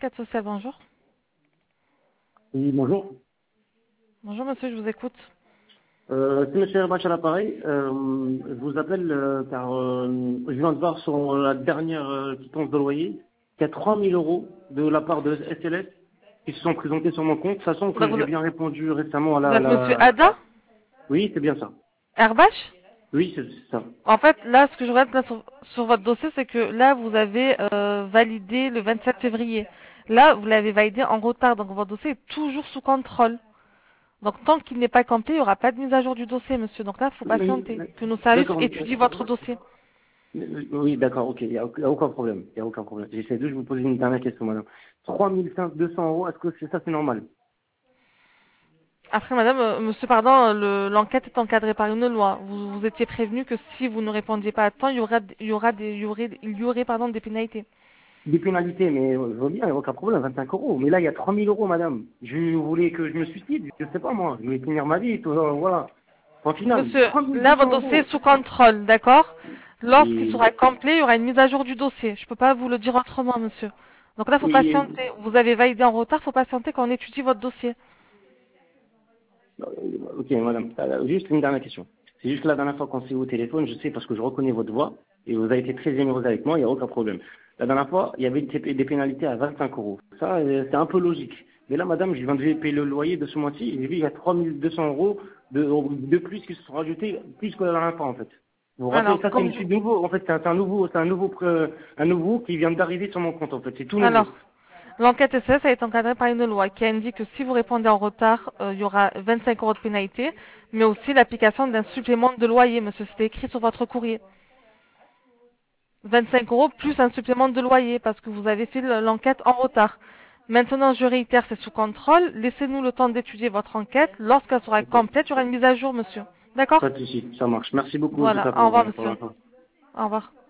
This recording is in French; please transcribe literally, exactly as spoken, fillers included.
l'enquête sociale, bonjour. Oui, bonjour. Bonjour monsieur, je vous écoute. Euh, c'est M. Herbache à l'appareil. Euh, je vous appelle euh, car euh, je viens de voir sur la dernière euh, quittance de loyer qu'il y a trois mille euros de la part de S L S qui se sont présentés sur mon compte, sachant que Donc j'ai vous, bien répondu récemment à vous la... êtes monsieur la... Ada Oui, c'est bien ça. Herbache. Oui, c'est c'est ça. En fait, là, ce que je regarde là, sur, sur votre dossier, c'est que là, vous avez euh, validé le vingt-sept février. Là, vous l'avez validé en retard, donc votre dossier est toujours sous contrôle. Donc tant qu'il n'est pas complet, il n'y aura pas de mise à jour du dossier, monsieur. Donc là, il faut Oui, patienter que nos services d'accord. étudient votre dossier. Oui, d'accord, ok, il n'y a, il y a aucun problème. Il y a aucun problème. J'essaie de je vous poser une dernière question, madame. trois mille deux cents euros, est-ce que c'est ça, c'est normal? Après, madame, euh, monsieur, pardon, le- l'enquête est encadrée par une loi. Vous, vous étiez prévenu que si vous ne répondiez pas à temps, il y aura, il y aura des, il y aurait, il y aurait, pardon, des pénalités. Des pénalités, mais euh, je veux bien, il n'y a aucun problème, vingt-cinq euros. Mais là, il y a trois mille euros, madame. Je voulais que je me suicide, je sais pas moi. Je voulais finir ma vie, tout, euh, voilà. En final, Monsieur, trois mille là, deux votre cents dossier est euros. sous contrôle, d'accord? Lorsqu'il Et, sera complet, il y aura une mise à jour du dossier. Je peux pas vous le dire autrement, monsieur. Donc là, faut et, patienter. Vous avez validé en retard, faut patienter quand on étudie votre dossier. euh, ok, madame, euh, juste une dernière question. C'est juste que la dernière fois qu'on s'est eu au téléphone, je sais parce que je reconnais votre voix, et vous avez été très généreuse avec moi, il n'y a aucun problème. La dernière fois, il y avait des des pénalités à vingt-cinq euros. Ça, euh, c'est un peu logique. Mais là, madame, je viens de payer le loyer de ce mois-ci, et j'ai vu qu'il y a trois mille deux cents euros de, de plus qui se sont rajoutés, plus que la dernière fois, en fait. Vous vous rappelez, Alors, ça, c'est comme une je, suite nouveau. En fait, c'est un, c'est un nouveau, c'est un nouveau, euh, un nouveau qui vient d'arriver sur mon compte, en fait. C'est tout nouveau. alors, l'enquête S S a été encadrée par une loi qui indique que si vous répondez en retard, euh, il y aura vingt-cinq euros de pénalité, mais aussi l'application d'un supplément de loyer, monsieur. C'était écrit sur votre courrier. vingt-cinq euros plus un supplément de loyer parce que vous avez fait l'enquête en retard. Maintenant, je réitère, c'est sous contrôle. Laissez-nous le temps d'étudier votre enquête. Lorsqu'elle sera Ok. complète, il y aura une mise à jour, monsieur. D'accord? Pas de souci, ça marche. Merci beaucoup, en tout Voilà. cas, Au pour, revoir, euh, pour monsieur. l'info. Au revoir.